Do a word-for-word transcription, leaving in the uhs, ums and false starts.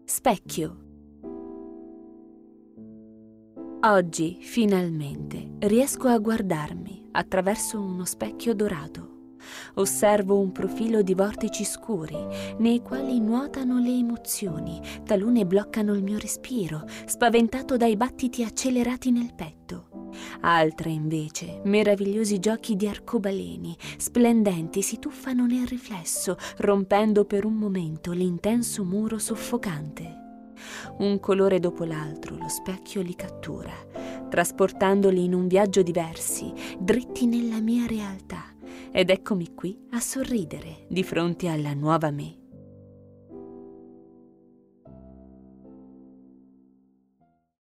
Specchio. Oggi, finalmente, riesco a guardarmi attraverso uno specchio dorato. Osservo un profilo di vortici scuri, nei quali nuotano le emozioni, talune bloccano il mio respiro, spaventato dai battiti accelerati nel petto. Altre, invece, meravigliosi giochi di arcobaleni, splendenti, si tuffano nel riflesso, rompendo per un momento l'intenso muro soffocante. Un colore dopo l'altro lo specchio li cattura, trasportandoli in un viaggio diversi, dritti nella mia realtà. Ed eccomi qui a sorridere di fronte alla nuova me.